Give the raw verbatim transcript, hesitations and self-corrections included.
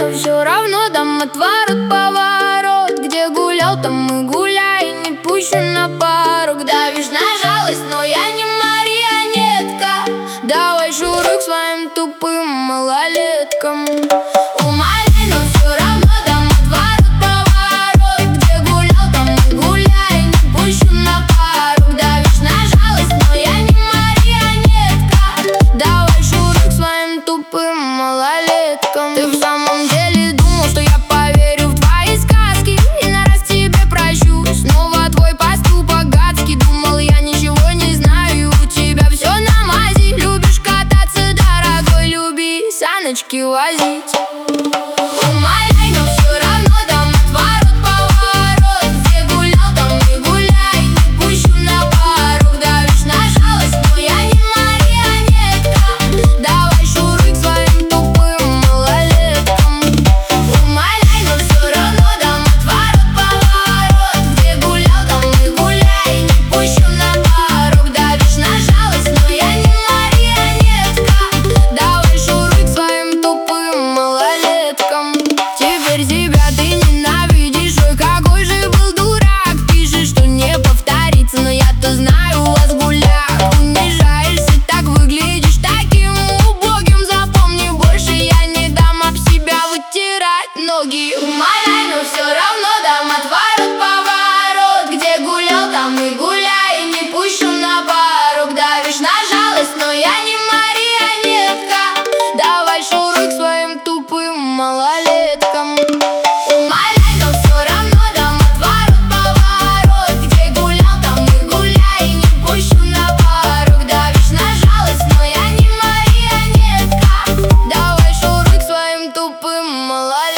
но все равно дам отворот, поворот. Где гулял, там и гуляй, не пущу на порог. Давишь на жалость, но я не марионетка. Давай шуруй к своим тупым малолеткам. Умоляй, но все равно дам отворот, поворот. Где гулял, там и гуляй, не пущу на порог. Давишь на жалость, но я не марионетка. Давай шуруй к своим тупым малолеткам. Ты в самом деле думал, что я поверю в твои сказки и на раз тебе прощу снова твой поступок гадский. Думал, я ничего не знаю, у тебя все на мази. Любишь кататься, дорогой, люби саночки возить. Умоляй, но все равно дам отворот, поворот. Где гулял, там и гуляй, не пущу на порог. Давишь на жалость, но я не марионетка. Давай шуруй к своим тупым малолеткам. Умоляй, но все равно дам отворот, поворот. Где гулял, там и гуляй, не пущу на порог. Давишь на жалость, но я не марионетка. Давай шуруй к своим тупым малолеткам. Теперь себя ты ненавидишь, ой, какой же был дурак. Пишешь, что не повторится, но я-то знаю, у вас гуляк. Унижаешься, так выглядишь таким убогим. Запомни, больше я не дам об себя вытирать ноги. Умоляй, но все равно дам отворот, поворот. Где гулял, там и гуляй, не пущу на порог. Давишь на жалость, но я не марионетка. Давай шуруй к своим тупым малолеткам. Умоляй, но все равно дам отворот, поворот. Где гулял, там и гуляй, не пущу на порог. Давишь на жалость, но я не марионетка. Давай шуруй к своим тупым малолеткам.